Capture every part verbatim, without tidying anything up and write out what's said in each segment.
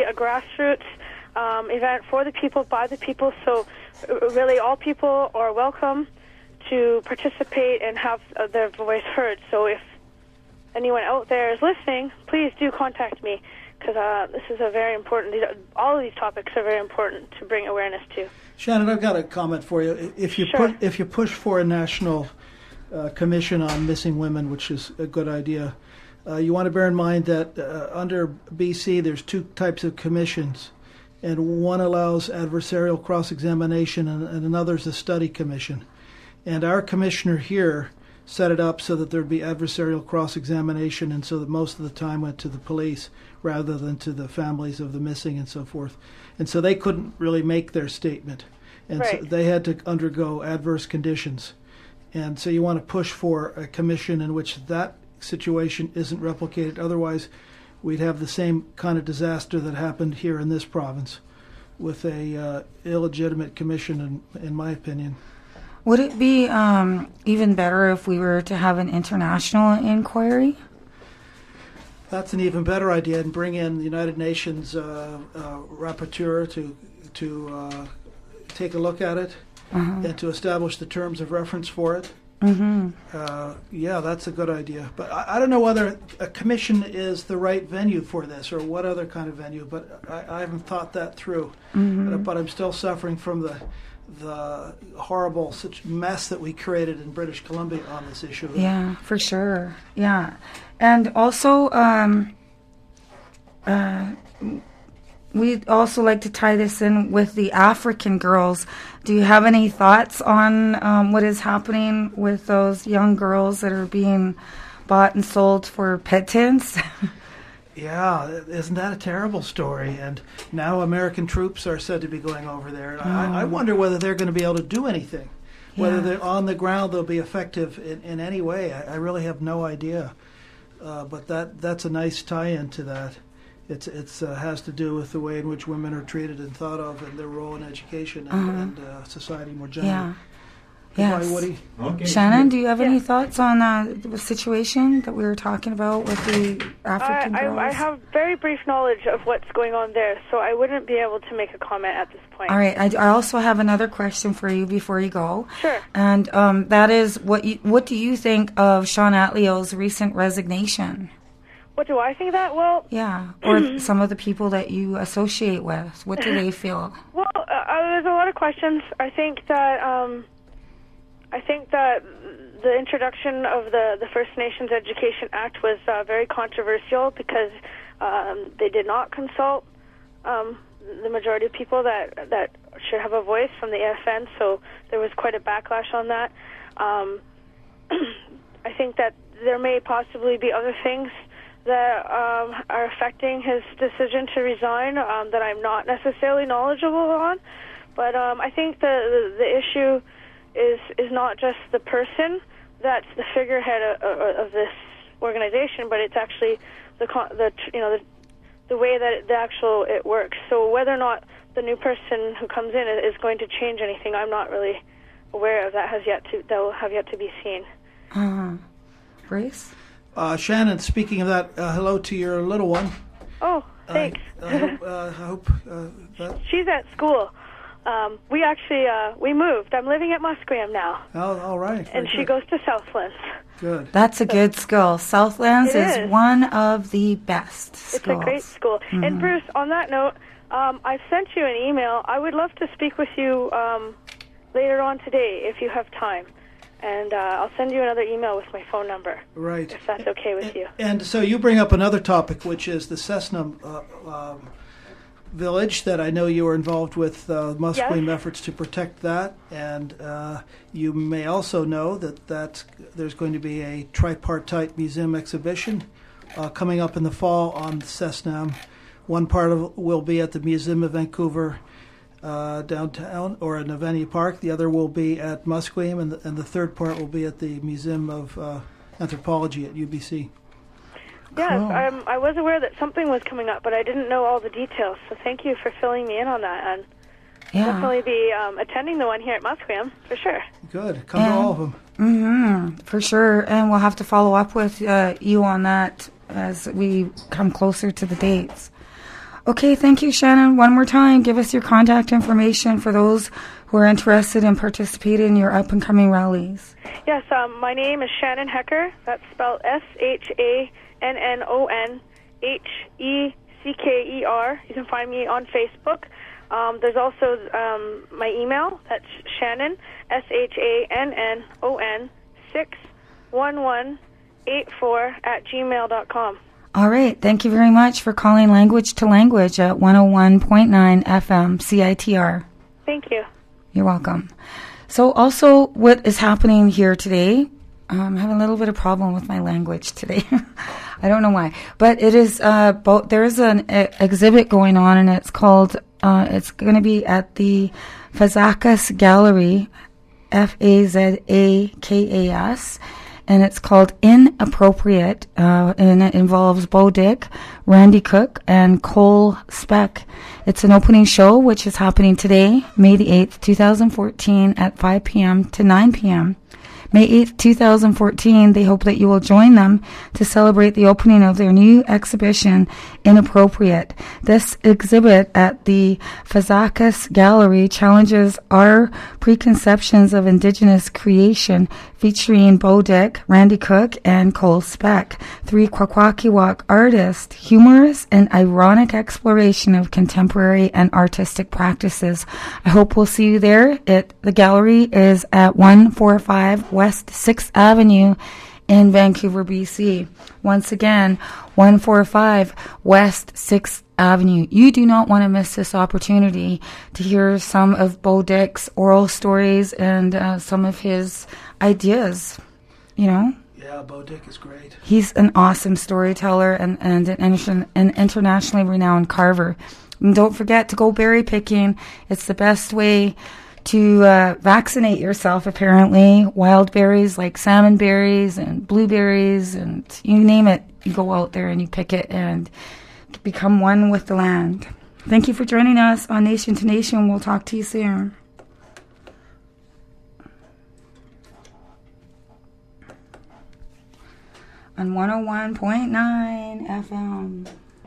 a grassroots um, event for the people, by the people. So uh, really all people are welcome to participate and have uh, their voice heard. So if anyone out there is listening, please do contact me, because uh, this is a very important, all of these topics are very important to bring awareness to. Shannon, I've got a comment for you. If you Sure. put, if you push for a national uh, commission on missing women, which is a good idea, uh, you want to bear in mind that uh, under B C there's two types of commissions, and one allows adversarial cross-examination and, and another is a study commission. And our commissioner here set it up so that there'd be adversarial cross-examination, and so that most of the time went to the police rather than to the families of the missing and so forth. And so they couldn't really make their statement. And Right. so they had to undergo adverse conditions. And so you want to push for a commission in which that situation isn't replicated. Otherwise, we'd have the same kind of disaster that happened here in this province with a uh, illegitimate commission, in, in my opinion. Would it be um, even better if we were to have an international inquiry? That's an even better idea, and bring in the United Nations uh, uh, rapporteur to to uh, take a look at it Uh-huh. and to establish the terms of reference for it. Mm-hmm. Uh, yeah, that's a good idea. But I, I don't know whether a commission is the right venue for this or what other kind of venue, but I, I haven't thought that through. Mm-hmm. But, but I'm still suffering from the the horrible such mess that we created in British Columbia on this issue. Yeah, for sure. Yeah. And also, um, uh, we'd also like to tie this in with the African girls. Do you have any thoughts on um, what is happening with those young girls that are being bought and sold for pittance? Yeah, isn't that a terrible story? And now American troops are said to be going over there. And I, I wonder whether they're going to be able to do anything. Whether Yeah. they're on the ground, they'll be effective in, in any way. I, I really have no idea. Uh, but that that's a nice tie-in to that. It's it's uh, has to do with the way in which women are treated and thought of, and their role in education and, Uh-huh. and uh, society more generally. Yeah. Goodbye, Yes. Woody. Okay. Shannon, do you have any Yeah. thoughts on uh, the situation that we were talking about with the African I, girls? I, I have very brief knowledge of what's going on there, so I wouldn't be able to make a comment at this point. All right. I, I also have another question for you before you go. Sure. And um, that is, what you, what do you think of Sean Atleo's recent resignation? What do I think of that? Well, Yeah. Or some of the people that you associate with. What do they feel? well, uh, uh, there's a lot of questions. I think that um, I think that the introduction of the, the First Nations Education Act was uh, very controversial because um, they did not consult um, the majority of people that that should have a voice from the A F N. So there was quite a backlash on that. Um, I think that there may possibly be other things that um, are affecting his decision to resign um, that I'm not necessarily knowledgeable on. But um, I think the, the the issue is is not just the person that's the figurehead of, of, of this organization, but it's actually the con- the you know the the way that it, the actual it works. So whether or not the new person who comes in is going to change anything, I'm not really aware of. That has yet to that will have yet to be seen. Uh, Grace? Uh, Shannon, speaking of that, uh, hello to your little one. Oh, thanks. I, I hope, uh, I hope uh, that. She's at school. Um, we actually uh, we moved. I'm living at Musqueam now, Oh, all right. very and she good. goes to Southlands. Good. That's a good school. Southlands It is. is. one of the best It's schools. a great school. And Bruce, on that note, um, I've sent you an email. I would love to speak with you um, later on today if you have time. And uh, I'll send you another email with my phone number, Right. if that's okay with you. And so you bring up another topic, which is the Cessna uh, um, village that I know you were involved with uh, Musqueam Yes. efforts to protect that. And uh, you may also know that that there's going to be a tripartite museum exhibition uh, coming up in the fall on Cessna. One part of it will be at the Museum of Vancouver uh, downtown or in Avenia Park. The other will be at Musqueam, and the, and the third part will be at the Museum of uh, Anthropology at U B C. Yes, Cool. um, I was aware that something was coming up, but I didn't know all the details. So thank you for filling me in on that. And Yeah. definitely be um, attending the one here at Musqueam, for sure. Good. Come to And- all of them. Mm-hmm, for sure. And we'll have to follow up with uh, you on that as we come closer to the dates. Okay, thank you, Shannon. One more time, give us your contact information for those who are interested in participating in your up-and-coming rallies. Yes, um, my name is Shannon Hecker. That's spelled S H A N N O N H E C K E R. You can find me on Facebook. Um, there's also um, my email. That's Shannon, S H A N N O N, six one one eight four at gmail dot com. All right. Thank you very much for calling Language to Language at one oh one point nine F M C I T R. Thank you. You're welcome. So also what is happening here today, um, I'm having a little bit of problem with my language today. I don't know why. But it is, uh, both, there's an a, exhibit going on, and it's called, uh, it's going to be at the Fazakas Gallery, F A Z A K A S. And it's called Inappropriate, uh, and it involves Bo Dick, Randy Cook, and Cole Speck. It's an opening show, which is happening today, May the eighth, twenty fourteen, at five p.m. to nine p.m. May eighth, twenty fourteen, they hope that you will join them to celebrate the opening of their new exhibition, Inappropriate. This exhibit at the Fazakas Gallery challenges our preconceptions of Indigenous creation, featuring Bo Dick, Randy Cook, and Cole Speck, three Kwakwaka'wakw artists, humorous and ironic exploration of contemporary and artistic practices. I hope we'll see you there. It, the gallery is at one forty-five West sixth Avenue in Vancouver, B C. Once again, one forty-five West sixth Avenue. You do not want to miss this opportunity to hear some of Bo Dick's oral stories and uh, some of his ideas, you know? Yeah, Bo Dick is great. He's an awesome storyteller and, and an, an internationally renowned carver. And don't forget to go berry picking. It's the best way to uh, vaccinate yourself, apparently. Wild berries like salmon berries and blueberries and you name it. You go out there and you pick it and become one with the land. Thank you for joining us on Nation to Nation. We'll talk to you soon. On one oh one point nine F M.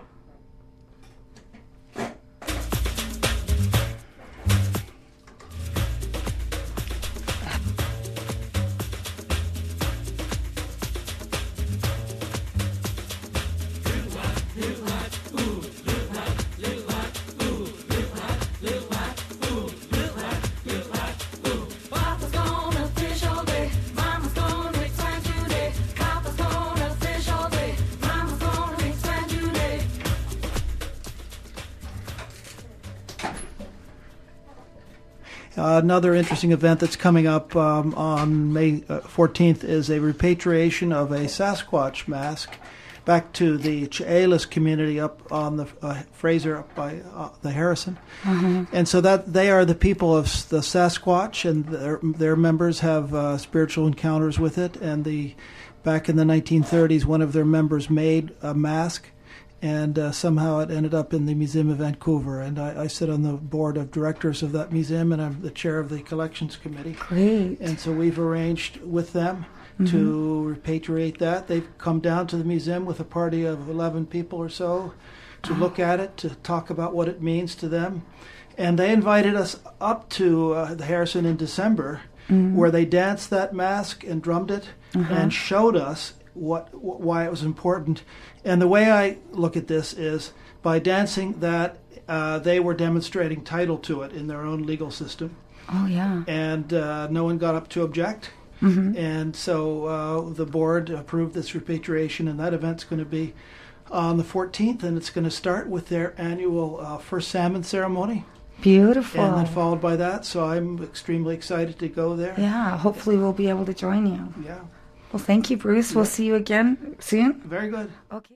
Uh, another interesting event that's coming up um, on May fourteenth is a repatriation of a Sasquatch mask back to the Chehalis community up on the uh, Fraser, up by uh, the Harrison. Mm-hmm. And so that they are the people of the Sasquatch, and their, their members have uh, spiritual encounters with it. And the back in the nineteen thirties, one of their members made a mask, and uh, somehow it ended up in the Museum of Vancouver. And I, I sit on the board of directors of that museum, and I'm the chair of the collections committee. Great. And so we've arranged with them mm-hmm. to repatriate that. They've come down to the museum with a party of eleven people or so to look at it, to talk about what it means to them. And they invited us up to uh, the Harrison in December, mm-hmm. where they danced that mask and drummed it mm-hmm. and showed us what wh- why it was important. And the way I look at this is by dancing that, uh, they were demonstrating title to it in their own legal system. Oh, yeah. And uh, no one got up to object. Mm-hmm. And so uh, the board approved this repatriation, and that event's going to be on the fourteenth, and it's going to start with their annual uh, first salmon ceremony. Beautiful. And then followed by that, so I'm extremely excited to go there. Yeah, hopefully we'll be able to join you. Yeah. Well, thank you, Bruce. We'll see you again soon. Very good. Okay.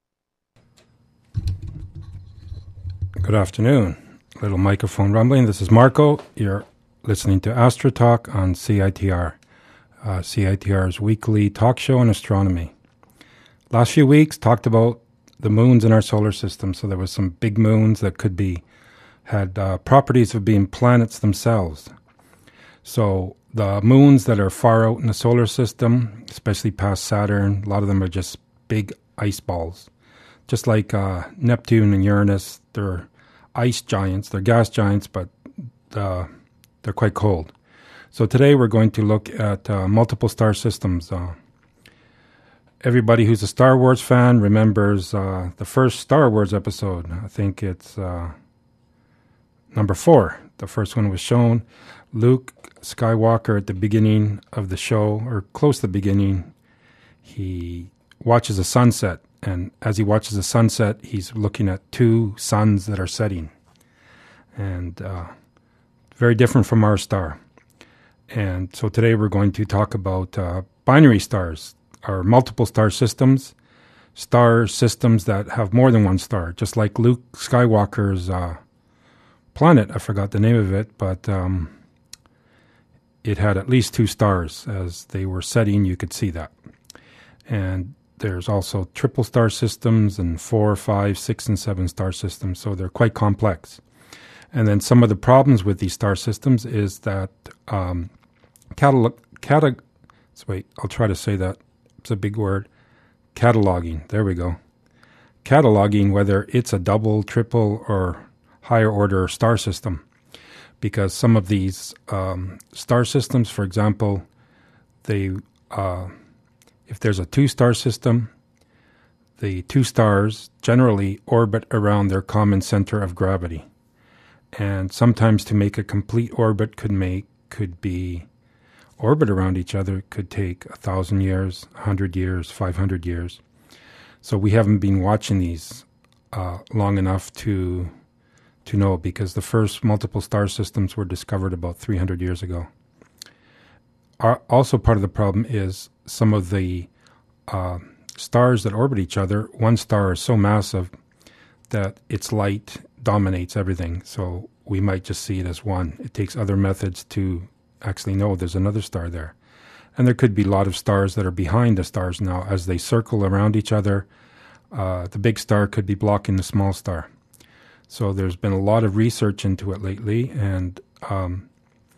Good afternoon. Little microphone rumbling. This is Marco. You're listening to Astro Talk on C I T R. Uh, C I T R's weekly talk show on astronomy. Last few weeks talked about the moons in our solar system. So there was some big moons that could be had uh, properties of being planets themselves. So the moons that are far out in the solar system, especially past Saturn, a lot of them are just big ice balls. just like uh, Neptune and Uranus, they're ice giants, they're gas giants, but uh, they're quite cold. So today we're going to look at uh, multiple star systems. Uh, everybody who's a Star Wars fan remembers uh, the first Star Wars episode. I think it's uh, number four. The first one was shown. Luke Skywalker at the beginning of the show, or close to the beginning, he watches a sunset. And as he watches the sunset, he's looking at two suns that are setting. And uh, very different from our star. And so today we're going to talk about uh, binary stars, or multiple star systems, star systems that have more than one star, just like Luke Skywalker's uh, planet. I forgot the name of it, but um, it had at least two stars. As they were setting, you could see that. And there's also triple star systems and four, five, six, and seven star systems, so they're quite complex. And then some of the problems with these star systems is that um, catalog, catalog, wait, I'll try to say that. It's a big word. Cataloging. There we go. Cataloging whether it's a double, triple, or higher order star system. Because some of these um, star systems, for example, they uh, if there's a two-star system, the two stars generally orbit around their common center of gravity. And sometimes to make a complete orbit could make could be orbit around each other could take a thousand years, a hundred years, five hundred years. So we haven't been watching these uh, long enough to to know, because the first multiple star systems were discovered about three hundred years ago. Our, also, part of the problem is some of the uh, stars that orbit each other. One star is so massive that its light dominates everything, so we might just see it as one. It takes other methods to actually know there's another star there. And there could be a lot of stars that are behind the stars now. As they circle around each other, uh, the big star could be blocking the small star. So there's been a lot of research into it lately, and um,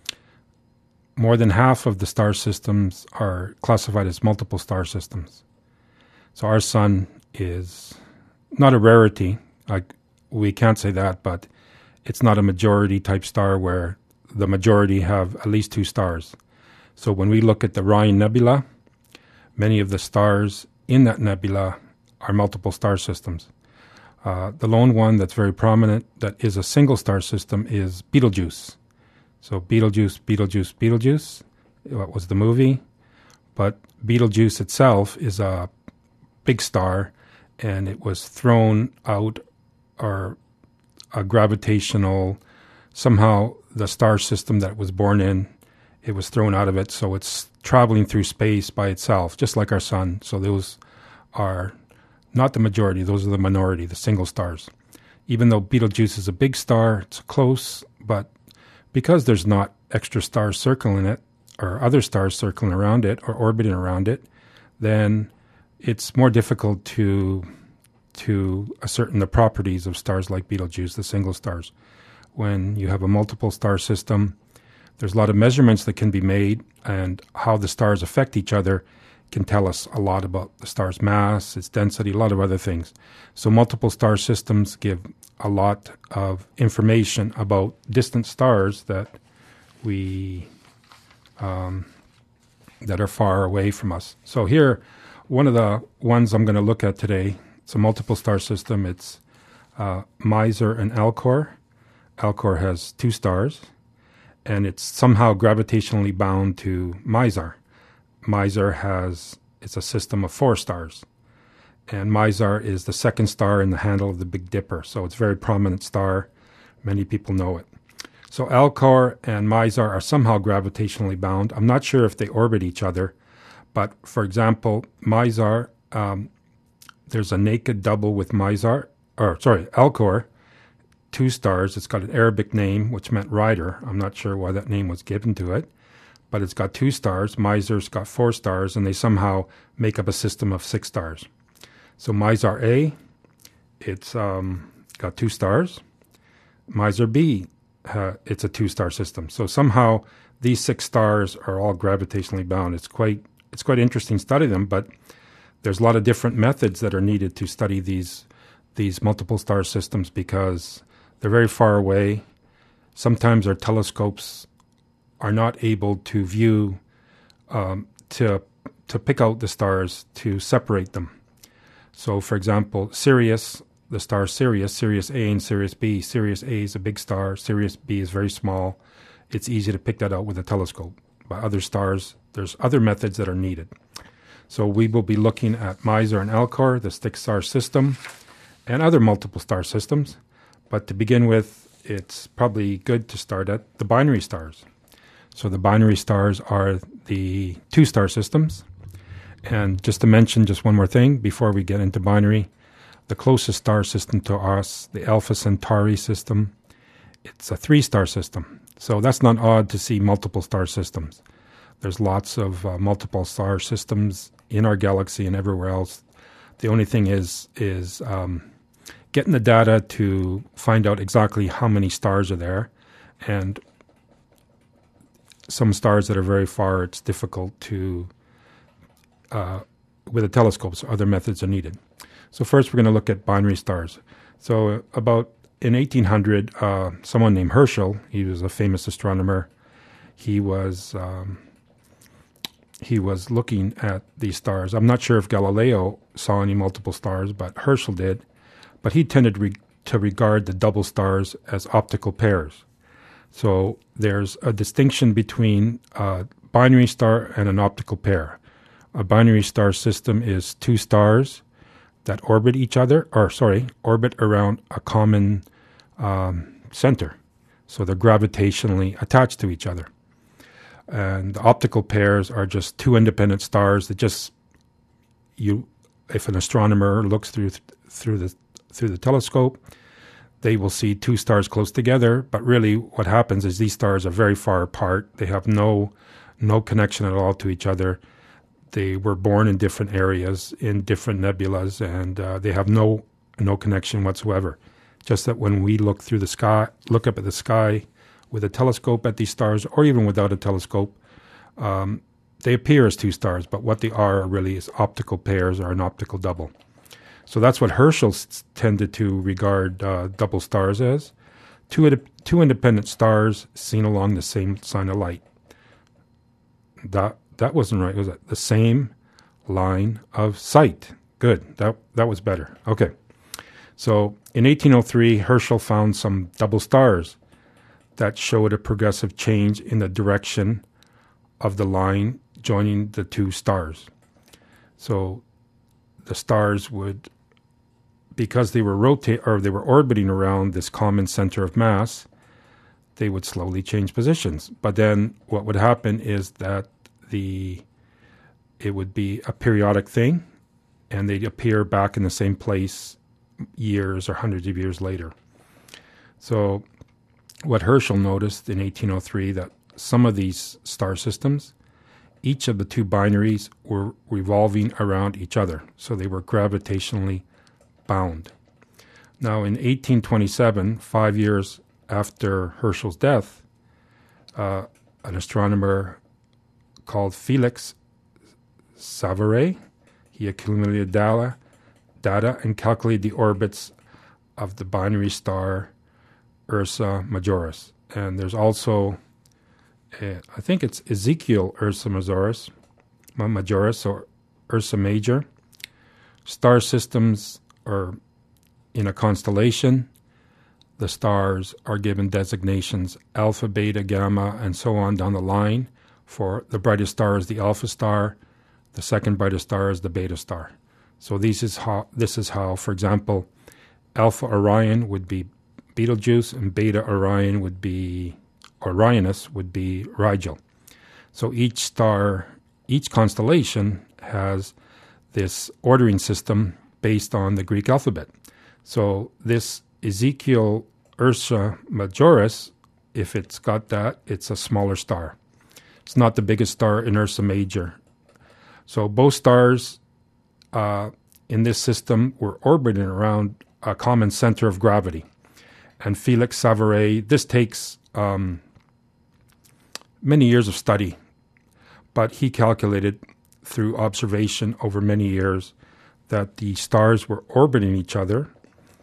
more than half of the star systems are classified as multiple star systems. So our sun is not a rarity. Like, we can't say that, but it's not a majority type star where the majority have at least two stars. So when we look at the Orion Nebula, many of the stars in that nebula are multiple star systems. Uh, the lone one that's very prominent that is a single star system is Betelgeuse. So Betelgeuse, Betelgeuse, Betelgeuse, what was the movie? But Betelgeuse itself is a big star, and it was thrown out, or a gravitational, somehow the star system that it was born in, it was thrown out of it, so it's traveling through space by itself, just like our sun. So those are not the majority, those are the minority, the single stars. Even though Betelgeuse is a big star, it's close, but because there's not extra stars circling it, or other stars circling around it, or orbiting around it, then it's more difficult to to ascertain the properties of stars like Betelgeuse, the single stars. When you have a multiple star system, there's a lot of measurements that can be made, and how the stars affect each other can tell us a lot about the star's mass, its density, a lot of other things. So multiple star systems give a lot of information about distant stars that we um, that are far away from us. So here, one of the ones I'm going to look at today, it's a multiple star system. It's uh, Mizar and Alcor. Alcor has two stars, and it's somehow gravitationally bound to Mizar. Mizar has, it's a system of four stars. And Mizar is the second star in the handle of the Big Dipper, so it's a very prominent star. Many people know it. So Alcor and Mizar are somehow gravitationally bound. I'm not sure if they orbit each other, but for example, Mizar, um, there's a naked double with Mizar, or sorry, Alcor, two stars. It's got an Arabic name, which meant rider. I'm not sure why that name was given to it, but it's got two stars. Mizar's got four stars, and they somehow make up a system of six stars. So Mizar A, it's um, got two stars. Mizar B, uh, it's a two-star system. So somehow these six stars are all gravitationally bound. It's quite it's quite interesting to study them, but there's a lot of different methods that are needed to study these these multiple star systems because they're very far away. Sometimes our telescopes are not able to view, um, to to pick out the stars, to separate them. So, for example, Sirius, the star Sirius, Sirius A and Sirius B. Sirius A is a big star. Sirius B is very small. It's easy to pick that out with a telescope. By other stars, there's other methods that are needed. So we will be looking at Mizar and Alcor, the six-star system, and other multiple star systems. But to begin with, it's probably good to start at the binary stars. So the binary stars are the two-star systems. And just to mention just one more thing before we get into binary, the closest star system to us, the Alpha Centauri system, it's a three-star system. So that's not odd to see multiple star systems. There's lots of uh, multiple star systems in our galaxy and everywhere else. The only thing is is um, getting the data to find out exactly how many stars are there. And some stars that are very far, it's difficult to, uh, with a telescope, so other methods are needed. So first we're going to look at binary stars. So uh, about in eighteen hundred, uh, someone named Herschel, he was a famous astronomer, he was um, he was looking at these stars. I'm not sure if Galileo saw any multiple stars, but Herschel did. But he tended re- to regard the double stars as optical pairs. So there's a distinction between a binary star and an optical pair. A binary star system is two stars that orbit each other, or sorry, orbit around a common um, center. So they're gravitationally attached to each other. And the optical pairs are just two independent stars that just, you, if an astronomer looks through through the through the telescope, they will see two stars close together. But really, what happens is these stars are very far apart. They have no no connection at all to each other. They were born in different areas, in different nebulas, and uh, they have no no connection whatsoever. Just that when we look through the sky, look up at the sky with a telescope at these stars, or even without a telescope, um, they appear as two stars, but what they are really is optical pairs or an optical double. So that's what Herschel s- tended to regard uh, double stars as. Two, ad- two independent stars seen along the same line of light. That that wasn't right, was it? The same line of sight. Good, that that was better. Okay. So in eighteen oh three, Herschel found some double stars that showed a progressive change in the direction of the line joining the two stars. So the stars would, because they were rotate or they were orbiting around this common center of mass, they would slowly change positions. But then what would happen is that the it would be a periodic thing, and they'd appear back in the same place years or hundreds of years later. So what Herschel noticed in eighteen oh three, that some of these star systems, each of the two binaries were revolving around each other, so they were gravitationally bound. Now in eighteen twenty-seven, five years after Herschel's death, uh, an astronomer called Felix Savaret, he accumulated data, data and calculated the orbits of the binary star Ursa Majoris. And there's also, a, I think it's Ezekiel Ursa Majoris, Majoris or Ursa Major. Star systems are in a constellation. The stars are given designations alpha, beta, gamma, and so on down the line. For the brightest star is the alpha star, the second brightest star is the beta star. So these is how, this is how, for example, Alpha Orion would be Betelgeuse, and Beta Orion would be, Orionis would be Rigel. So each star, each constellation has this ordering system based on the Greek alphabet. So this Ezekiel Ursa Majoris, if it's got that, it's a smaller star. It's not the biggest star in Ursa Major. So both stars uh, in this system were orbiting around a common center of gravity. And Felix Savaret, this takes um, many years of study, but he calculated through observation over many years that the stars were orbiting each other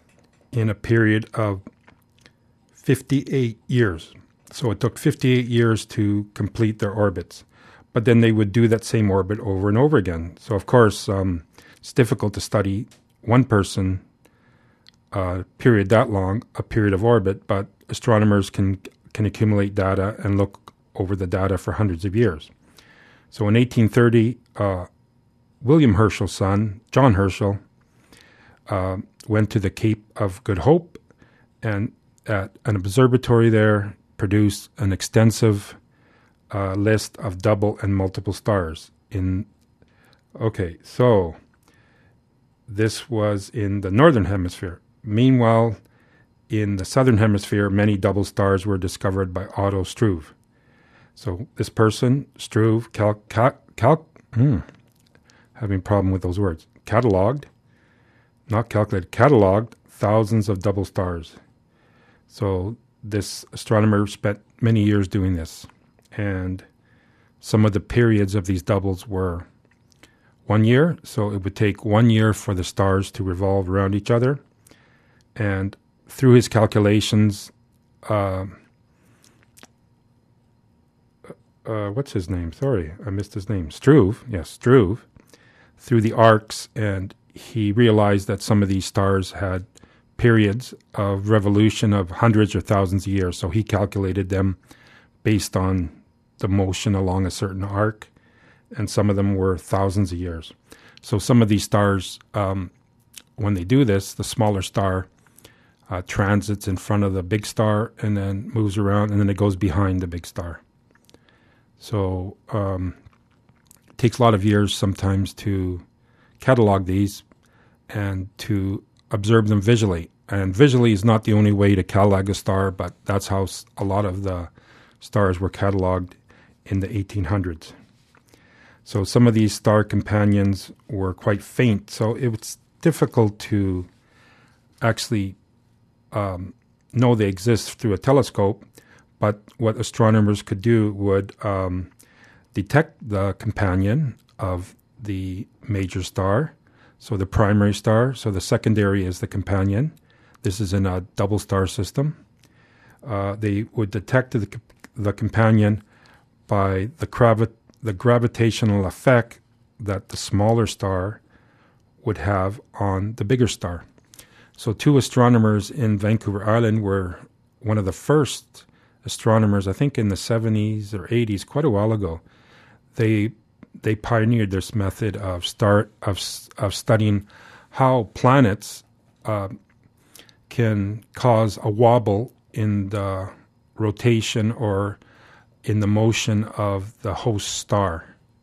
in a period of fifty-eight years. So it took fifty-eight years to complete their orbits. But then they would do that same orbit over and over again. So, of course, um, it's difficult to study one person uh, period that long, a period of orbit, but astronomers can can accumulate data and look over the data for hundreds of years. So in eighteen thirty, uh, William Herschel's son, John Herschel, uh, went to the Cape of Good Hope and at an observatory there produced an extensive uh, list of double and multiple stars. In Okay, so this was in the northern hemisphere. Meanwhile, in the southern hemisphere, many double stars were discovered by Otto Struve. So this person, Struve, cal, cal, cal, hmm, having a problem with those words, cataloged, not calculated, cataloged thousands of double stars. So this astronomer spent many years doing this. And some of the periods of these doubles were one year. So it would take one year for the stars to revolve around each other. And through his calculations, uh, uh, what's his name? Sorry, I missed his name. Struve, yes, Struve, through the arcs, and he realized that some of these stars had periods of revolution of hundreds or thousands of years. So he calculated them based on the motion along a certain arc, and some of them were thousands of years. So some of these stars, um, when they do this, the smaller star Uh, transits in front of the big star and then moves around, and then it goes behind the big star. So um, it takes a lot of years sometimes to catalog these and to observe them visually. And visually is not the only way to catalog a star, but that's how a lot of the stars were cataloged in the eighteen hundreds. So some of these star companions were quite faint, so it was difficult to actually Um, know they exist through a telescope, but what astronomers could do would um, detect the companion of the major star, so the primary star, so the secondary is the companion. This is in a double star system. Uh, they would detect the, the companion by the, gravi- the gravitational effect that the smaller star would have on the bigger star. So two astronomers in Vancouver Island were one of the first astronomers, I think in the seventies or eighties, quite a while ago. They they pioneered this method of start of of studying how planets uh, can cause a wobble in the rotation or in the motion of the host star.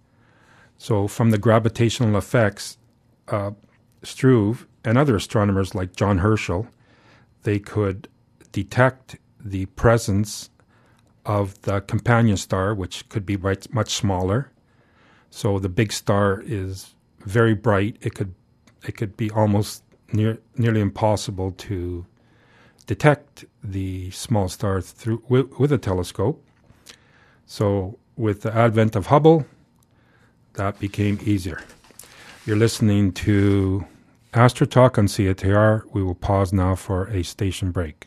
So from the gravitational effects, uh, Struve and other astronomers like John Herschel, they could detect the presence of the companion star, which could be much smaller. So the big star is very bright. It could it could be almost near, nearly impossible to detect the small star through with, with a telescope. So with the advent of Hubble, that became easier. You're listening to Astro Talk on C I T R. We will pause now for a station break.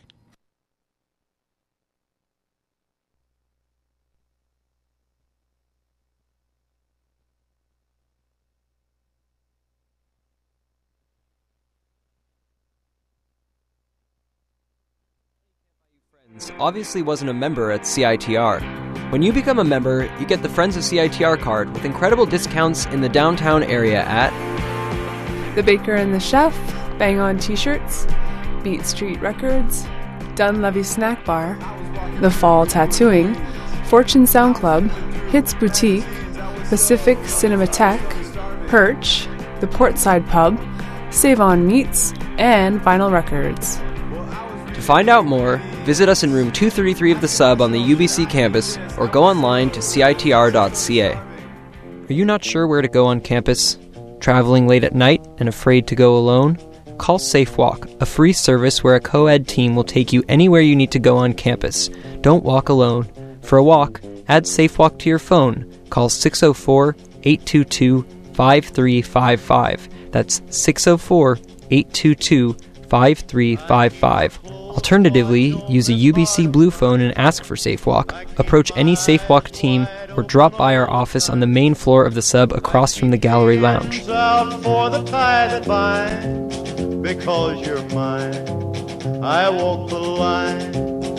Obviously wasn't a member at C I T R. When you become a member, you get the Friends of C I T R card with incredible discounts in the downtown area at The Baker and the Chef, Bang On T-shirts, Beat Street Records, Dunleavy Snack Bar, The Fall Tattooing, Fortune Sound Club, Hits Boutique, Pacific Cinematheque, Perch, The Portside Pub, Save On Meats, and Vinyl Records. To find out more, visit us in room two thirty-three of the Sub on the U B C campus or go online to C I T R dot C A. Are you not sure where to go on campus? Traveling late at night and afraid to go alone? Call SafeWalk, a free service where a co-ed team will take you anywhere you need to go on campus. Don't walk alone. For a walk, add SafeWalk to your phone. Call six oh four, eight two two, five three five five. That's six oh four, eight two two, five three five five. Alternatively, use a U B C Blue phone and ask for SafeWalk. Approach any SafeWalk team or drop by our office on the main floor of the sub across from the gallery lounge. Out for the tie that binds, because you're mine, I walk the line.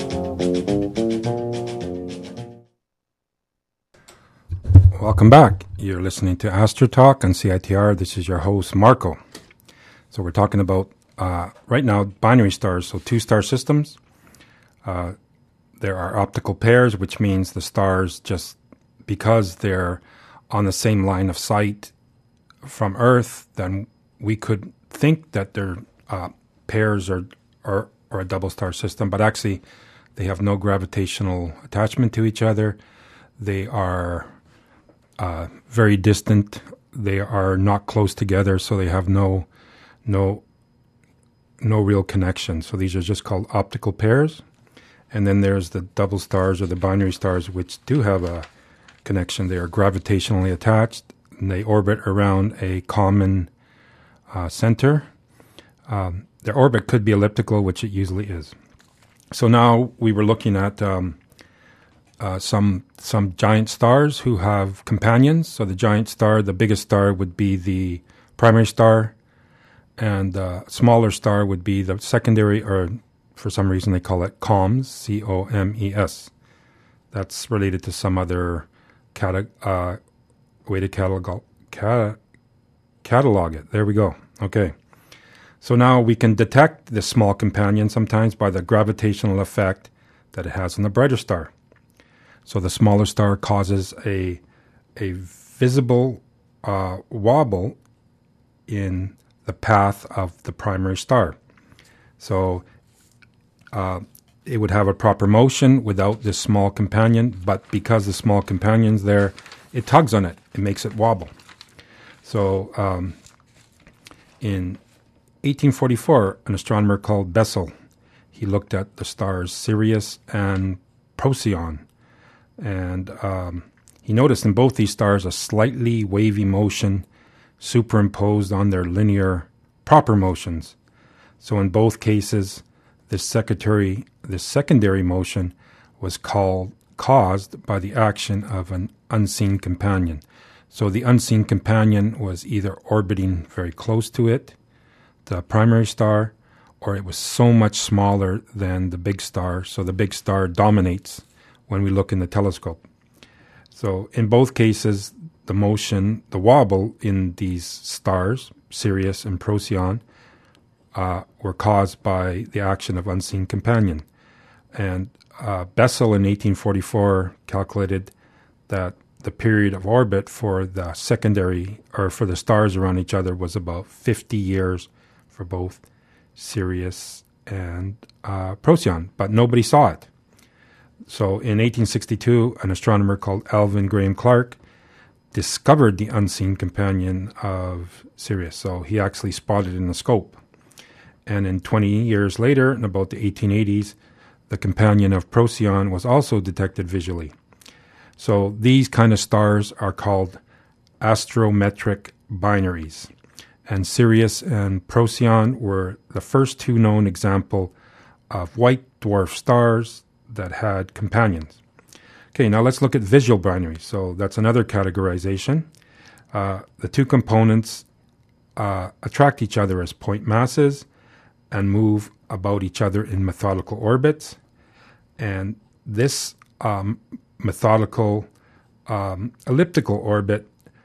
Welcome back. You're listening to Astro Talk on C I T R. This is your host, Marco. So we're talking about, uh, right now, binary stars, so two-star systems. Uh, there are optical pairs, which means the stars, just because they're on the same line of sight from Earth, then we could think that they're uh, pairs or, or, or a double-star system, but actually they have no gravitational attachment to each other. They are uh, very distant. They are not close together, so they have no no no real connection. So these are just called optical pairs. And then there's the double stars or the binary stars, which do have a connection. They are gravitationally attached, and they orbit around a common uh, center. Um, their orbit could be elliptical, which it usually is. So now we were looking at um, uh, some some giant stars who have companions. So the giant star, the biggest star, would be the primary star, and the smaller star would be the secondary, or for some reason they call it C O M S, C O M E S. That's related to some other cata- uh, way to catalog, cat- catalog it. There we go. Okay. So now we can detect this small companion sometimes by the gravitational effect that it has on the brighter star. So the smaller star causes a a visible uh, wobble in the path of the primary star. So uh, it would have a proper motion without this small companion, but because the small companion's there, it tugs on it. It makes it wobble. So um, in eighteen forty-four, an astronomer called Bessel, he looked at the stars Sirius and Procyon, and um, he noticed in both these stars a slightly wavy motion superimposed on their linear proper motions. So in both cases, this secondary, this secondary motion was called caused by the action of an unseen companion. So the unseen companion was either orbiting very close to it, the primary star, or it was so much smaller than the big star, so the big star dominates when we look in the telescope. So in both cases, the motion, the wobble in these stars, Sirius and Procyon, uh, were caused by the action of unseen companion. And uh, Bessel in eighteen forty-four calculated that the period of orbit for the secondary, or for the stars around each other, was about fifty years for both Sirius and uh, Procyon, but nobody saw it. So in eighteen sixty-two, an astronomer called Alvin Graham Clark discovered the unseen companion of Sirius. So he actually spotted it in the scope. And in twenty years later, in about the eighteen eighties, the companion of Procyon was also detected visually. So these kind of stars are called astrometric binaries. And Sirius and Procyon were the first two known example of white dwarf stars that had companions. Okay, now let's look at visual binaries. So that's another categorization. Uh, the two components uh, attract each other as point masses and move about each other in methodical orbits. And this um, methodical um, elliptical orbit,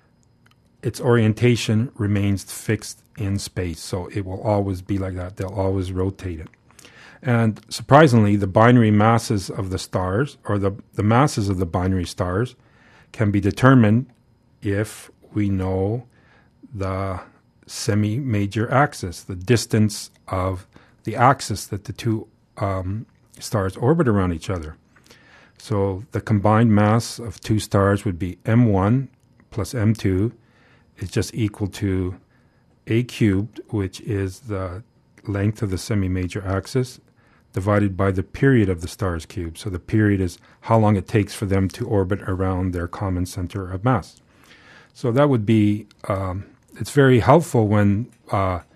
its orientation remains fixed in space. So it will always be like that. They'll always rotate it. And surprisingly, the binary masses of the stars, or the, the masses of the binary stars, can be determined if we know the semi-major axis, the distance of the axis that the two um, stars orbit around each other. So the combined mass of two stars would be m one plus m two is just equal to a cubed, which is the length of the semi-major axis, divided by the period of the star's cube. So the period is how long it takes for them to orbit around their common center of mass. So that would be, um, it's very helpful when uh,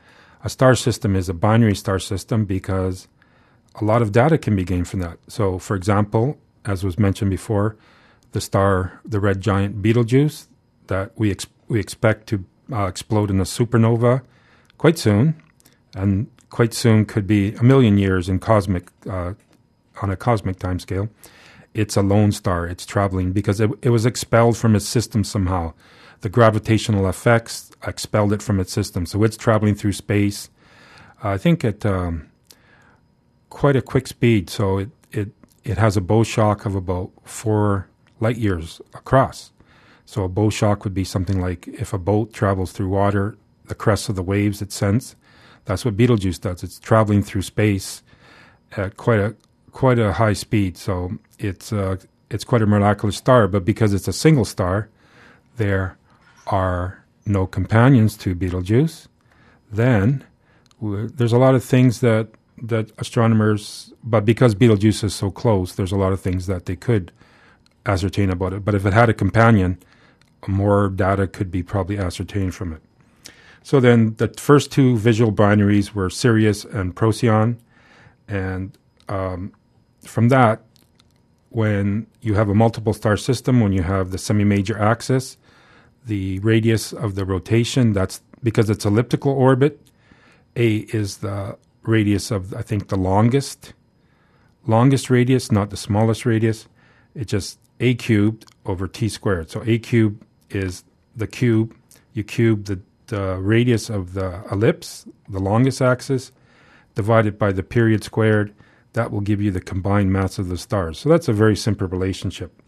a star system is a binary star system because a lot of data can be gained from that. So, for example, as was mentioned before, the star, the red giant Betelgeuse, that we ex- we expect to uh, explode in a supernova quite soon, and quite soon could be a million years in cosmic uh, on a cosmic timescale. It's a lone star. It's traveling because it, it was expelled from its system somehow. The gravitational effects expelled it from its system, so it's traveling through space. Uh, I think at um, quite a quick speed. So it it it has a bow shock of about four light years across. So a bow shock would be something like if a boat travels through water, the crests of the waves it sends. That's what Betelgeuse does. It's traveling through space at quite a quite a high speed. So it's uh, it's quite a miraculous star. But because it's a single star, there are no companions to Betelgeuse. Then w- there's a lot of things that that astronomers, but because Betelgeuse is so close, there's a lot of things that they could ascertain about it. But if it had a companion, more data could be probably ascertained from it. So then the first two visual binaries were Sirius and Procyon. And um, from that, when you have a multiple star system, when you have the semi-major axis, the radius of the rotation, that's because it's elliptical orbit. A is the radius of, I think, the longest, longest radius, not the smallest radius. It's just A cubed over T squared. So A cubed is the cube. You cube the, the radius of the ellipse, the longest axis, divided by the period squared. That will give you the combined mass of the stars. So that's a very simple relationship.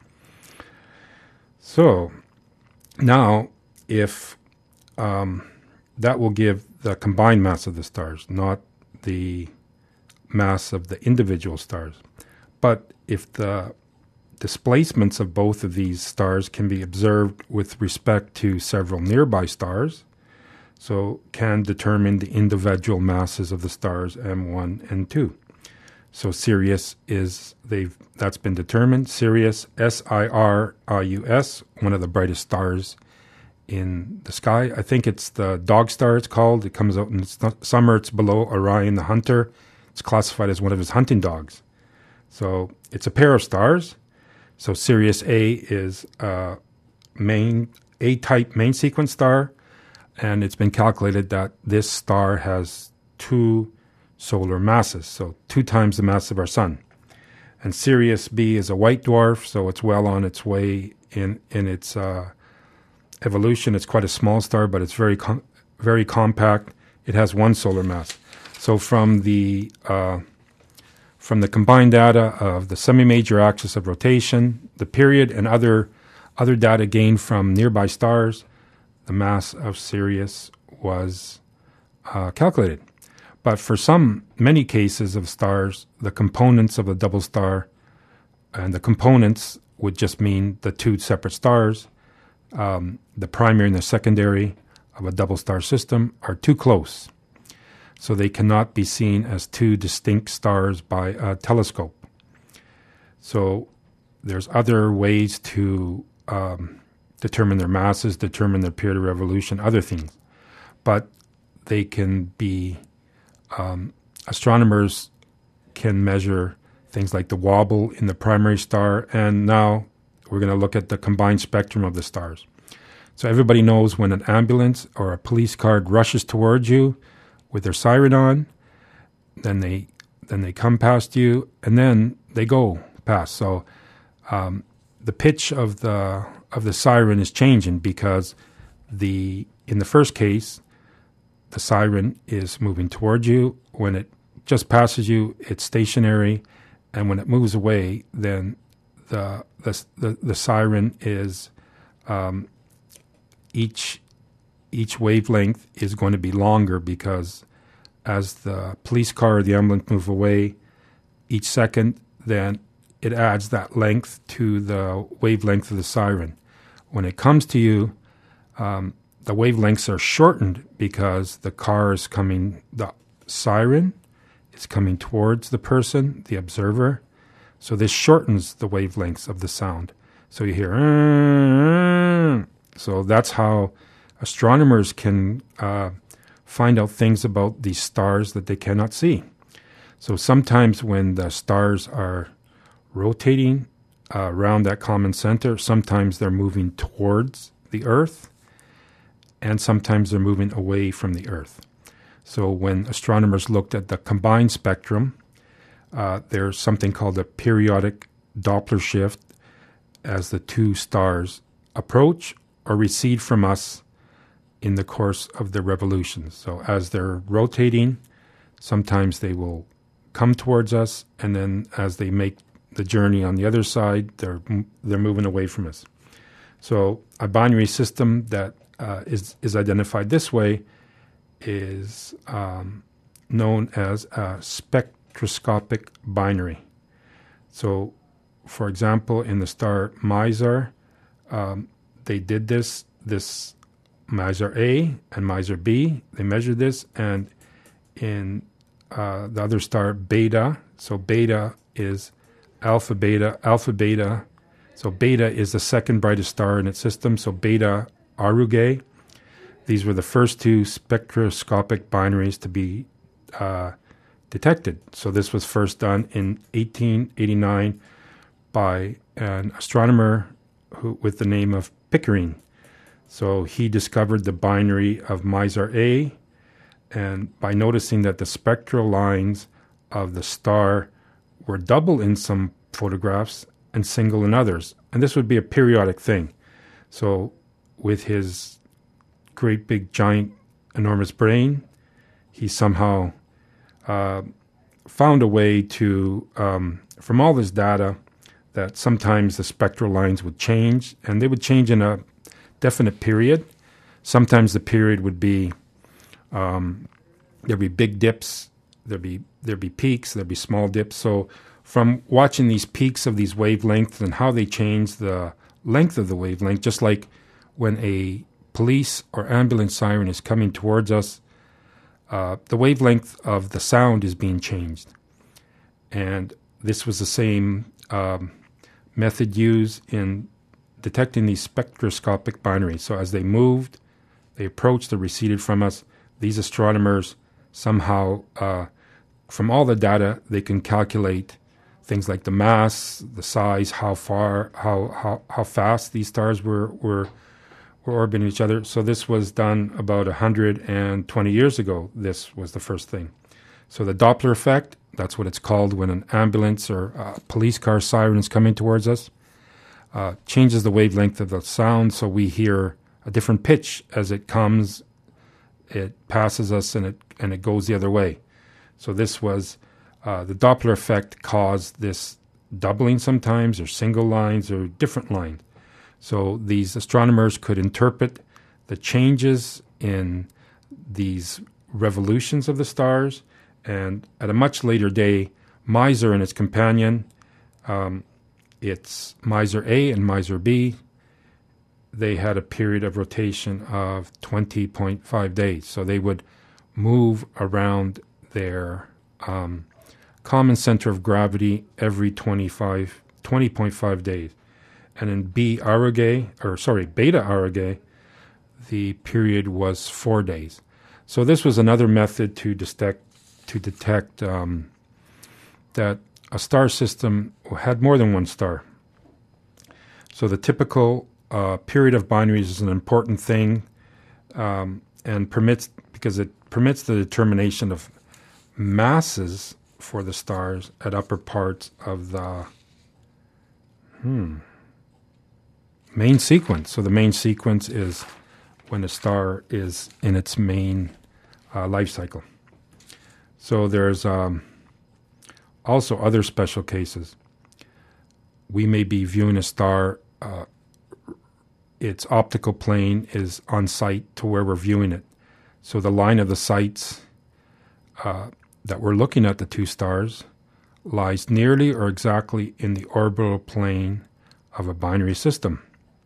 So now, if um, that will give the combined mass of the stars, not the mass of the individual stars. But if the displacements of both of these stars can be observed with respect to several nearby stars, so can determine the individual masses of the stars M one and two. So Sirius is, they've that's been determined. Sirius, S I R I U S, one of the brightest stars in the sky. I think it's the dog star it's called. It comes out in the summer. It's below Orion the Hunter. It's classified as one of his hunting dogs. So it's a pair of stars. So Sirius A is a main A-type main sequence star, and it's been calculated that this star has two solar masses, so two times the mass of our sun. And Sirius B is a white dwarf, so it's well on its way in in its uh, evolution. It's quite a small star, but it's very com- very compact. It has one solar mass. So from the uh, from the combined data of the semi-major axis of rotation, the period, and other other data gained from nearby stars, the mass of Sirius was uh, calculated. But for some, many cases of stars, the components of a double star, and the components would just mean the two separate stars, um, the primary and the secondary of a double star system are too close. So they cannot be seen as two distinct stars by a telescope. So there's other ways to um, determine their masses, determine their period of revolution, other things. But they can be Um, astronomers can measure things like the wobble in the primary star, and now we're going to look at the combined spectrum of the stars. So everybody knows when an ambulance or a police car rushes towards you with their siren on, then they then they come past you, and then they go past. So um, the pitch of the of the siren is changing because the in the first case, the siren is moving towards you. When it just passes you, it's stationary, and when it moves away, then the the the, the siren is um, each each wavelength is going to be longer because as the police car or the ambulance move away, each second, then it adds that length to the wavelength of the siren. When it comes to you, um, the wavelengths are shortened because the car is coming, the siren is coming towards the person, the observer. So this shortens the wavelengths of the sound. So you hear, mm-hmm. So that's how astronomers can uh, find out things about these stars that they cannot see. So sometimes when the stars are rotating uh, around that common center, sometimes they're moving towards the Earth, and sometimes they're moving away from the Earth. So when astronomers looked at the combined spectrum, uh, there's something called a periodic Doppler shift as the two stars approach or recede from us in the course of their revolutions. So as they're rotating, sometimes they will come towards us, and then as they make the journey on the other side, they're they're moving away from us. So a binary system that uh, is is identified this way is um, known as a spectroscopic binary. So, for example, in the star Mizar, um, they did this, this Mizar A and Mizar B. They measured this, and in uh, the other star Beta, so Beta is alpha beta, alpha beta. So Beta is the second brightest star in its system, so Beta Aurigae. These were the first two spectroscopic binaries to be uh, detected. So this was first done in eighteen eighty-nine by an astronomer who, with the name of Pickering. So he discovered the binary of Mizar A, and by noticing that the spectral lines of the star were double in some photographs and single in others. And this would be a periodic thing. So with his great big giant enormous brain, he somehow uh, found a way to, um, from all this data, that sometimes the spectral lines would change, and they would change in a definite period. Sometimes the period would be, um, there'd be big dips, there'd be there'd be peaks, there'd be small dips. So from watching these peaks of these wavelengths and how they change the length of the wavelength, just like when a police or ambulance siren is coming towards us, uh, the wavelength of the sound is being changed. And this was the same um, method used in detecting these spectroscopic binaries. So as they moved, they approached or receded from us, these astronomers somehow, uh, from all the data, they can calculate things like the mass, the size, how far, how how, how fast these stars were, were were orbiting each other. So this was done about one hundred twenty years ago. This was the first thing. So the Doppler effect, that's what it's called when an ambulance or a police car siren is coming towards us, uh, changes the wavelength of the sound, so we hear a different pitch as it comes, it passes us, and it and it goes the other way. So this was, uh, the Doppler effect caused this doubling sometimes, or single lines, or different lines. So these astronomers could interpret the changes in these revolutions of the stars, and at a much later day, Mizar and its companion, um, it's Mizar A and Mizar B, they had a period of rotation of twenty point five days. So they would move around their um, common center of gravity every twenty-five, twenty point five days. And in B Aurigae, or sorry, Beta Aurigae, the period was four days. So this was another method to detect to detect um, that a star system had more than one star. So the typical uh, period of binaries is an important thing, um, and permits because it permits the determination of masses for the stars at upper parts of the hmm. main sequence. So the main sequence is when a star is in its main uh, life cycle. So there's um, also other special cases. We may be viewing a star, uh, its optical plane is on site to where we're viewing it. So the line of the sights uh, that we're looking at the two stars lies nearly or exactly in the orbital plane of a binary system.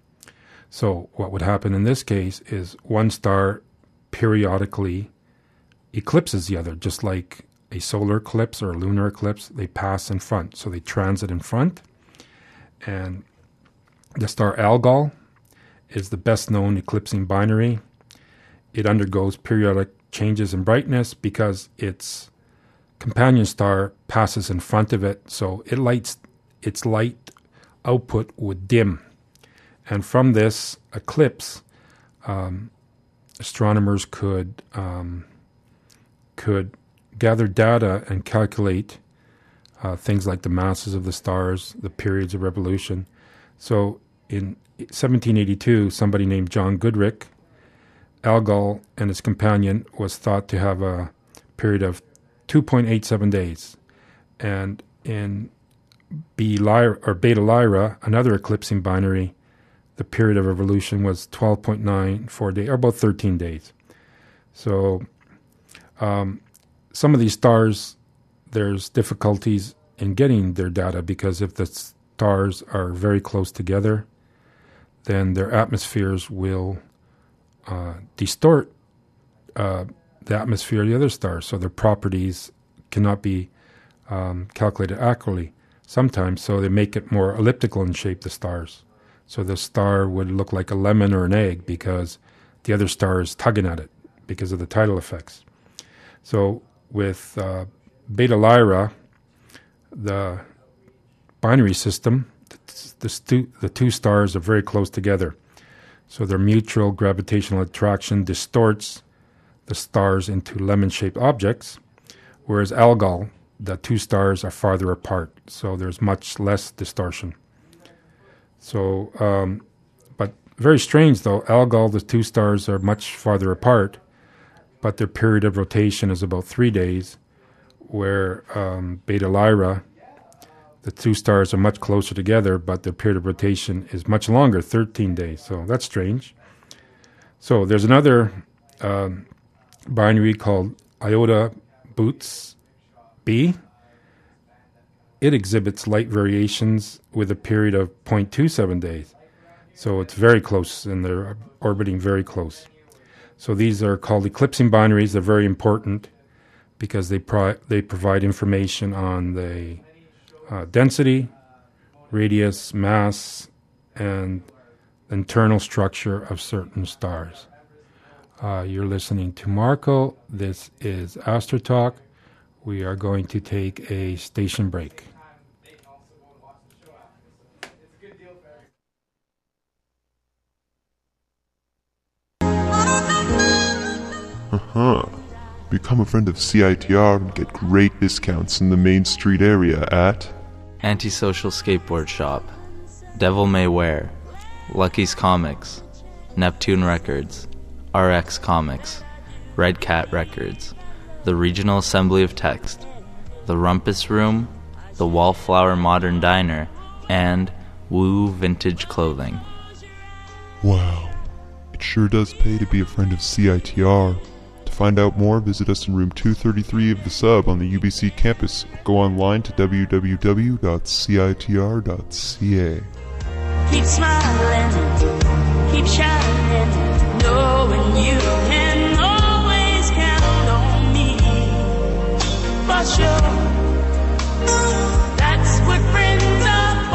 So what would happen in this case is one star periodically eclipses the other, just like a solar eclipse or a lunar eclipse. They pass in front, so they transit in front. And the star Algol is the best known eclipsing binary. It undergoes periodic changes in brightness because its companion star passes in front of it, so it lights its light output would dim. And from this eclipse, um, astronomers could um, could gather data and calculate uh, things like the masses of the stars, the periods of revolution. So in seventeen eighty-two, somebody named John Goodricke, Algol and his companion was thought to have a period of two point eight seven days. And in B Lyra, or Beta Lyra, another eclipsing binary, the period of revolution was twelve point nine four days, or about thirteen days. So um, some of these stars, there's difficulties in getting their data because if the stars are very close together, then their atmospheres will uh, distort uh, the atmosphere of the other stars, so their properties cannot be um, calculated accurately sometimes, so they make it more elliptical in shape, the stars. So the star would look like a lemon or an egg because the other star is tugging at it because of the tidal effects. So with uh, Beta Lyra, the binary system, the, stu- the two stars are very close together. So their mutual gravitational attraction distorts the stars into lemon-shaped objects, whereas Algol, the two stars are farther apart, so there's much less distortion. So, um, but very strange though, Algol, the two stars are much farther apart, but their period of rotation is about three days, where um, Beta Lyra, the two stars are much closer together, but their period of rotation is much longer, thirteen days. So that's strange. So there's another um, binary called Iota Boots B. It exhibits light variations with a period of zero point two seven days. So it's very close, and they're orbiting very close. So these are called eclipsing binaries. They're very important because they pro- they provide information on the uh, density, radius, mass, and the internal structure of certain stars. Uh, you're listening to Marco. This is AstroTalk. We are going to take a station break. Uh-huh. Become a friend of C I T R and get great discounts in the Main Street area at Antisocial Skateboard Shop, Devil May Wear, Lucky's Comics, Neptune Records, R X Comics, Red Cat Records, the Regional Assembly of Text, the Rumpus Room, the Wallflower Modern Diner, and Woo Vintage Clothing. Wow. It sure does pay to be a friend of C I T R. To find out more, visit us in room two thirty-three of the Sub on the U B C campus. Or go online to w w w dot c i t r dot c a. Keep smiling, keep shining, knowing you can always count on me. For sure, that's what friends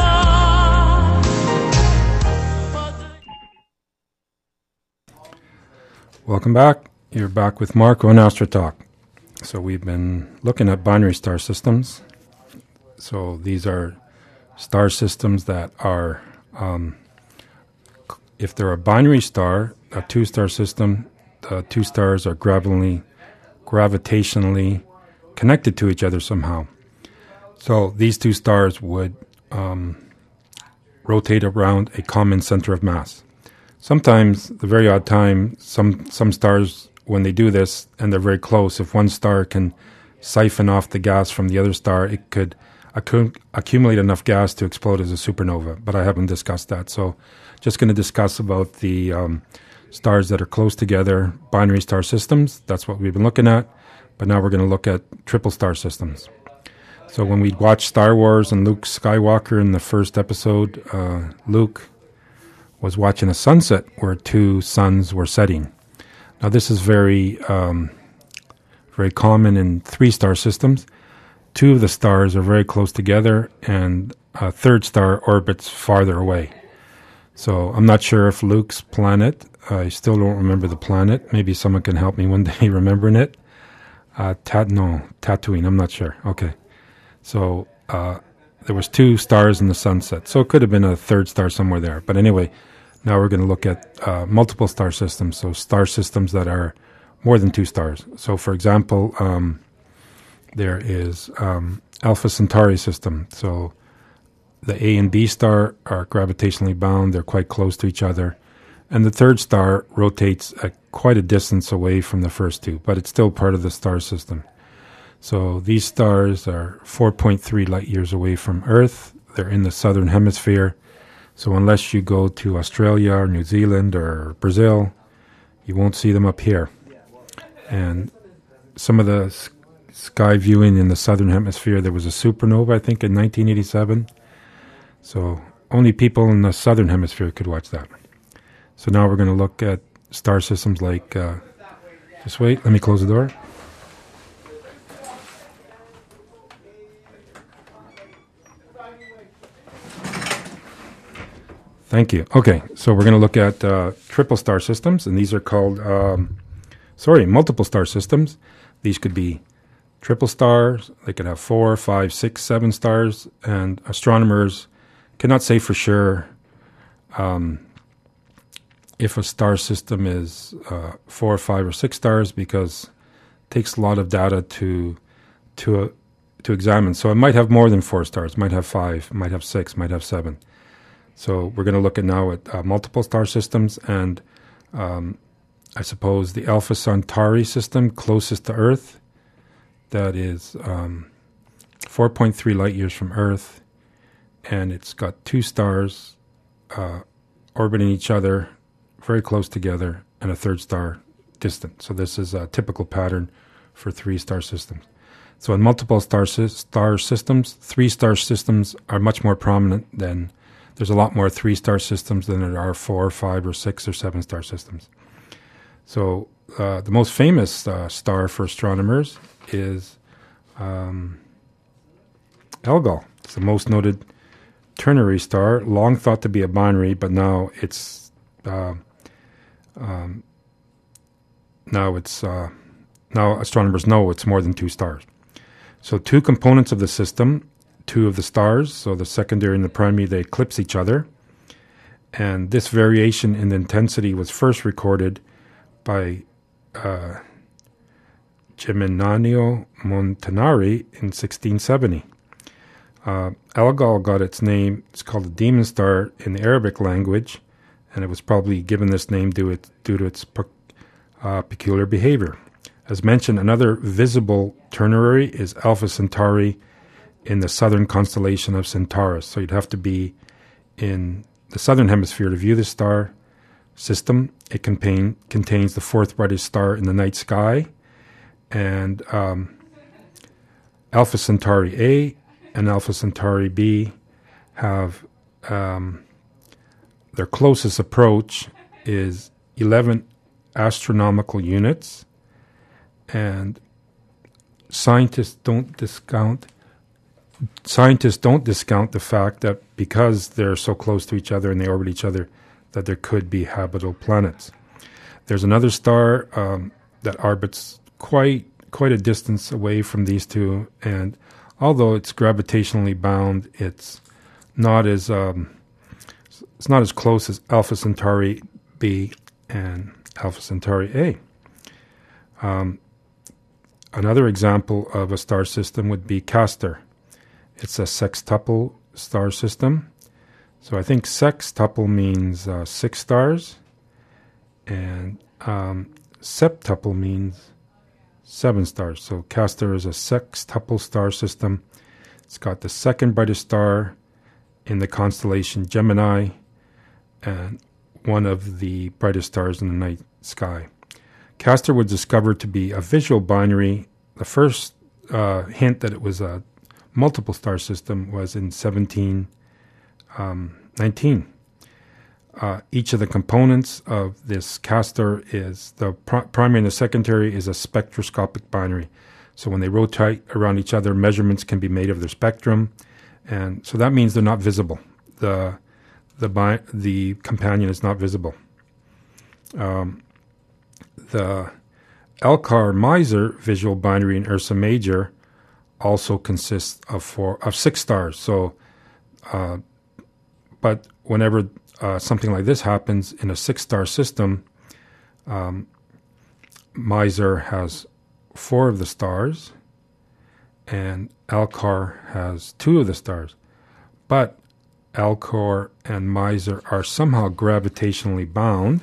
are for. Welcome back. You're back with Marco and AstroTalk. So we've been looking at binary star systems. So these are star systems that are, um, if they're a binary star, a two-star system, the two stars are gravitationally, gravitationally connected to each other somehow. So these two stars would um, rotate around a common center of mass. Sometimes, the very odd time, some some stars, when they do this and they're very close, if one star can siphon off the gas from the other star, it could accu- accumulate enough gas to explode as a supernova. But I haven't discussed that. So just going to discuss about the um, stars that are close together, binary star systems. That's what we've been looking at. But now we're going to look at triple star systems. So when we watched Star Wars and Luke Skywalker in the first episode, uh, Luke was watching a sunset where two suns were setting. Now, this is very, um, very common in three-star systems. Two of the stars are very close together, and a third star orbits farther away. So I'm not sure if Luke's planet, I still don't remember the planet. Maybe someone can help me one day remembering it. Uh, tat, no, Tatooine, I'm not sure. Okay. So uh, there was two stars in the sunset. So it could have been a third star somewhere there. But anyway, now we're going to look at uh, multiple star systems. So star systems that are more than two stars. So for example, um, there is um, Alpha Centauri system. So the A and B star are gravitationally bound. They're quite close to each other. And the third star rotates at quite a distance away from the first two, but it's still part of the star system. So these stars are four point three light years away from Earth. They're in the southern hemisphere. So unless you go to Australia or New Zealand or Brazil, you won't see them up here. And some of the s- sky viewing in the southern hemisphere, there was a supernova, I think, in nineteen eighty-seven. So only people in the southern hemisphere could watch that. So now we're going to look at star systems like, uh, just wait, let me close the door. Thank you. Okay, so we're going to look at uh, triple star systems, and these are called, um, sorry, multiple star systems. These could be triple stars. They could have four, five, six, seven stars, and astronomers cannot say for sure um, if a star system is uh, four, five, or six stars because it takes a lot of data to to uh, to examine. So it might have more than four stars, might have five, might have six, might have seven. So we're going to look at now at uh, multiple star systems, and um, I suppose the Alpha Centauri system closest to Earth, that is um, four point three light years from Earth, and it's got two stars uh, orbiting each other very close together, and a third star distant. So this is a typical pattern for three star systems. So in multiple star sy- star systems, three star systems are much more prominent than, there's a lot more three star systems than there are four, five, or six, or seven star systems. So uh, the most famous uh, star for astronomers is um, Algol. It's the most noted ternary star, long thought to be a binary, but now it's uh, um, now it's uh, now astronomers know it's more than two stars. So two components of the system, two of the stars, so the secondary and the primary, they eclipse each other, and this variation in the intensity was first recorded by uh, Geminiano Montanari in sixteen seventy. Uh, Algol got its name, it's called a demon star in the Arabic language, and it was probably given this name due, it, due to its pe- uh, peculiar behavior. As mentioned, another visible ternary is Alpha Centauri in the southern constellation of Centaurus. So you'd have to be in the southern hemisphere to view this star system. It contain, contains the fourth brightest star in the night sky, and um, Alpha Centauri A and Alpha Centauri B have um, their closest approach is eleven astronomical units, and scientists don't discount scientists don't discount the fact that because they're so close to each other and they orbit each other, that there could be habitable planets. There's another star um, that orbits quite quite a distance away from these two, and although it's gravitationally bound, it's not as um, it's not as close as Alpha Centauri B and Alpha Centauri A. Um, another example of a star system would be Castor. It's a sextuple star system. So I think sextuple means uh, six stars, and um, septuple means seven stars. So Castor is a sextuple star system. It's got the second brightest star in the constellation Gemini and one of the brightest stars in the night sky. Castor was discovered to be a visual binary. The first uh, hint that it was a multiple star system was in seventeen nineteen. Uh, each of the components of this Castor is the pr- primary and the secondary is a spectroscopic binary. So when they rotate around each other, measurements can be made of their spectrum, and so that means they're not visible. The the bi- the companion is not visible. Um, the Elcar Miser visual binary in Ursa Major also consists of four of six stars. So, uh, but whenever uh, something like this happens in a six-star system, um, Miser has four of the stars, and Elcar has two of the stars. But Elcar and Miser are somehow gravitationally bound,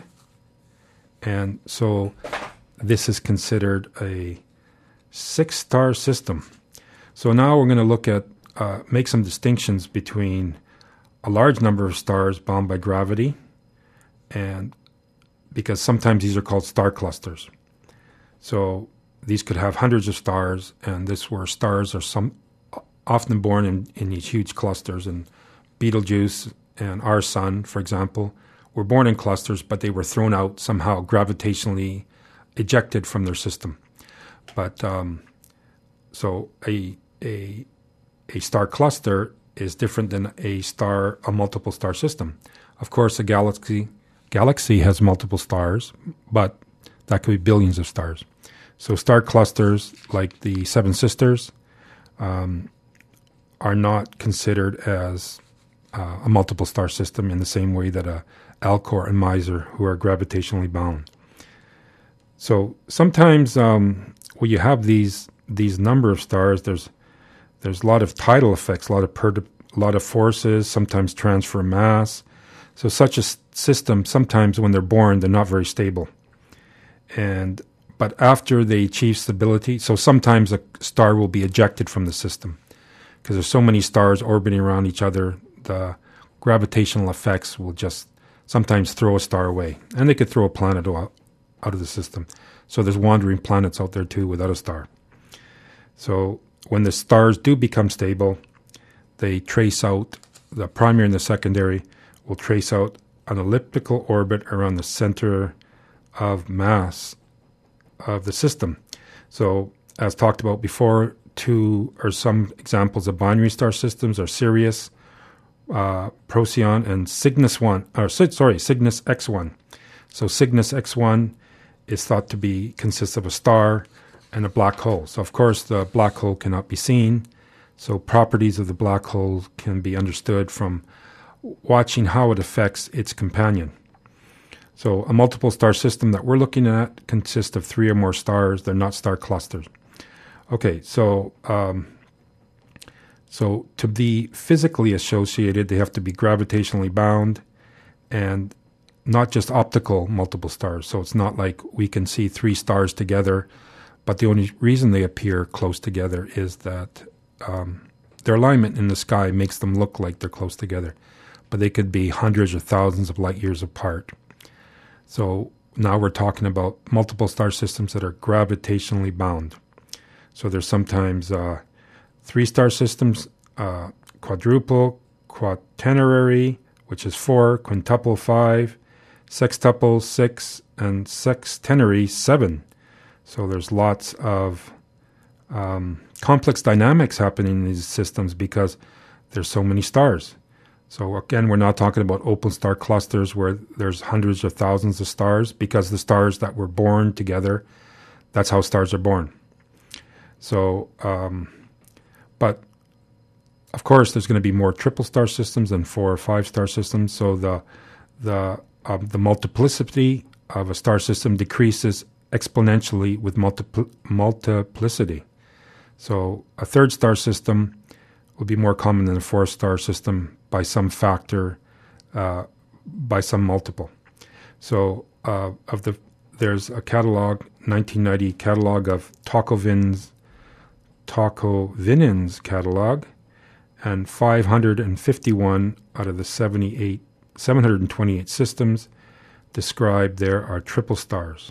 and so this is considered a six-star system. So now we're going to look at, uh, make some distinctions between a large number of stars bound by gravity, and because sometimes these are called star clusters. So these could have hundreds of stars, and this where stars are some often born in, in these huge clusters. And Betelgeuse and our sun, for example, were born in clusters, but they were thrown out somehow gravitationally ejected from their system. But um, so a a a star cluster is different than a star, a multiple star system. Of course, a galaxy galaxy has multiple stars, but that could be billions of stars. So star clusters like the Seven Sisters um, are not considered as uh, a multiple star system in the same way that a Elcar and Miser, who are gravitationally bound. So sometimes um, when you have these these number of stars, there's there's a lot of tidal effects, a lot of per, a lot of forces, sometimes transfer mass. So such a s- system, sometimes when they're born, they're not very stable. And but after they achieve stability, so sometimes a star will be ejected from the system because there's so many stars orbiting around each other. The gravitational effects will just sometimes throw a star away, and they could throw a planet out, out of the system. So there's wandering planets out there too without a star. So when the stars do become stable, they trace out, the primary and the secondary will trace out an elliptical orbit around the center of mass of the system. So as talked about before, two or some examples of binary star systems are Sirius, uh, Procyon, and Cygnus one, or sorry, Cygnus X one. So Cygnus X one is thought to be consists of a star and a black hole. So of course the black hole cannot be seen. So properties of the black hole can be understood from watching how it affects its companion. So a multiple star system that we're looking at consists of three or more stars. They're not star clusters. Okay, so um, so to be physically associated, they have to be gravitationally bound and not just optical multiple stars. So it's not like we can see three stars together, but the only reason they appear close together is that um, their alignment in the sky makes them look like they're close together. But they could be hundreds or thousands of light years apart. So now we're talking about multiple star systems that are gravitationally bound. So there's sometimes uh, three-star systems, uh, quadruple, quaternary, which is four, quintuple, five, sextuple, six, and sextenary, seven. So there's lots of um, complex dynamics happening in these systems because there's so many stars. So again, we're not talking about open star clusters where there's hundreds of thousands of stars, because the stars that were born together, that's how stars are born. So, um, but of course, there's going to be more triple star systems than four or five star systems. So the the um, the multiplicity of a star system decreases exponentially with multipl- multiplicity. So a third star system would be more common than a four star system by some factor, uh, by some multiple. So uh, of the there's a catalog, nineteen ninety catalog of Takovin's Takovinen's catalog, and five hundred fifty-one out of the seventy-eight, seven hundred twenty-eight systems described there are triple stars.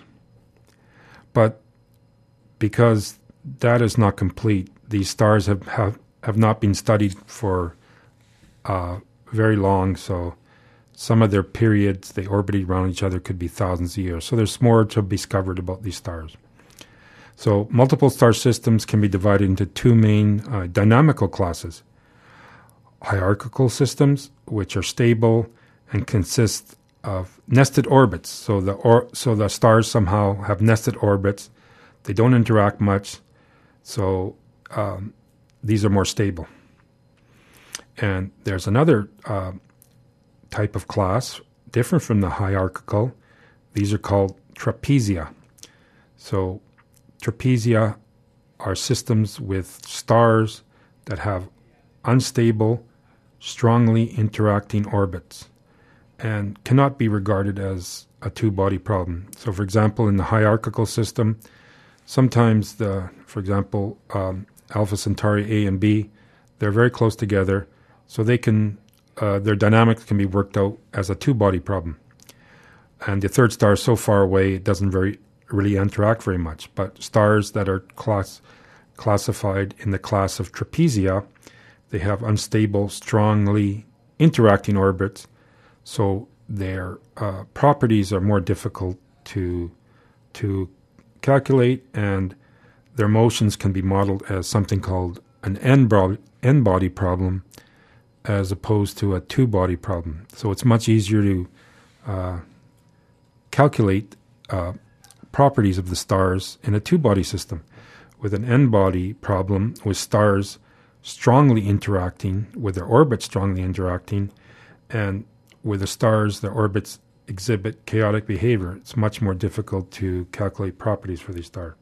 But because that is not complete, these stars have, have, have not been studied for uh, very long, so some of their periods, they orbited around each other, could be thousands of years. So there's more to be discovered about these stars. So multiple star systems can be divided into two main uh, dynamical classes. Hierarchical systems, which are stable and consists of nested orbits. So the or, so the stars somehow have nested orbits. They don't interact much, so um, these are more stable. And there's another uh, type of class, different from the hierarchical. These are called trapezia. So trapezia are systems with stars that have unstable, strongly interacting orbits and cannot be regarded as a two-body problem. So, for example, in the hierarchical system, sometimes the, for example, um, Alpha Centauri A and B, they're very close together, so they can, uh, their dynamics can be worked out as a two-body problem. And the third star is so far away, it doesn't very really interact very much. But stars that are class, classified in the class of trapezia, they have unstable, strongly interacting orbits, so their uh, properties are more difficult to to calculate, and their motions can be modeled as something called an n-body, n-body problem as opposed to a two-body problem. So it's much easier to uh, calculate uh, properties of the stars in a two-body system. With an n-body problem, with stars strongly interacting, with their orbits strongly interacting, and with the stars, the orbits exhibit chaotic behavior. It's much more difficult to calculate properties for these stars.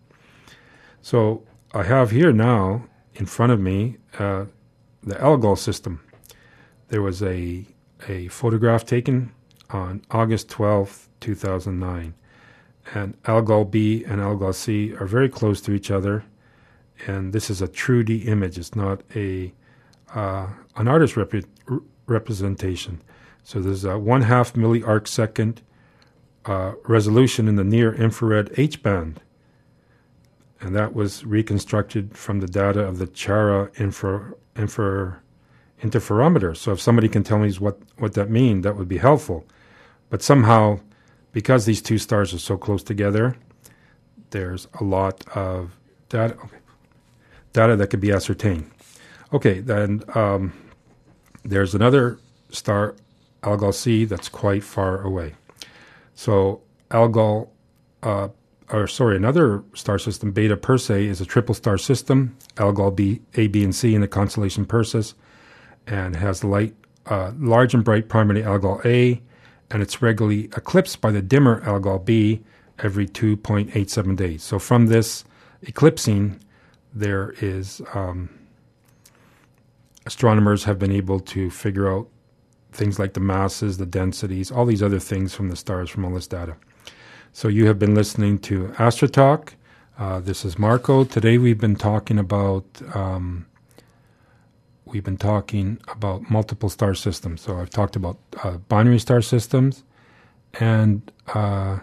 So I have here now in front of me uh, the Algol system. There was a a photograph taken on August twelfth, two thousand nine. And Algol B and Algol C are very close to each other. And this is a true D image. It's not a uh, an artist rep- representation. So there's a one half milliarc second uh, resolution in the near infrared H band, and that was reconstructed from the data of the Chara infra, infra, interferometer. So if somebody can tell me what, what that means, that would be helpful. But somehow, because these two stars are so close together, there's a lot of data, okay, data that could be ascertained. Okay, then um, there's another star, Algol C, that's quite far away. So Algol, uh, or sorry, another star system, Beta Persei, is a triple star system, Algol B, A, B, and C in the constellation Perseus, and has light, uh, large and bright primary Algol A, and it's regularly eclipsed by the dimmer Algol B every two point eight seven days. So from this eclipsing, there is, um, astronomers have been able to figure out things like the masses, the densities, all these other things from the stars from all this data. So you have been listening to AstroTalk. Uh, this is Marco. Today we've been talking about um, we've been talking about multiple star systems. So I've talked about uh, binary star systems and uh,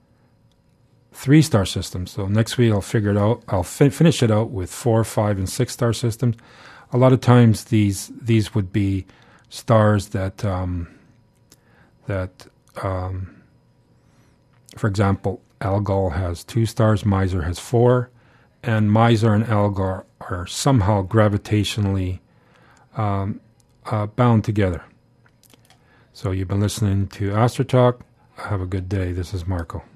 three star systems. So next week I'll figure it out. I'll fi- finish it out with four, five, and six star systems. A lot of times these these would be stars that um, that um, for example, Algol has two stars, Miser has four, and Miser and Algol are somehow gravitationally um, uh, bound together. So you've been listening to AstroTalk. Have a good day. This is Marco.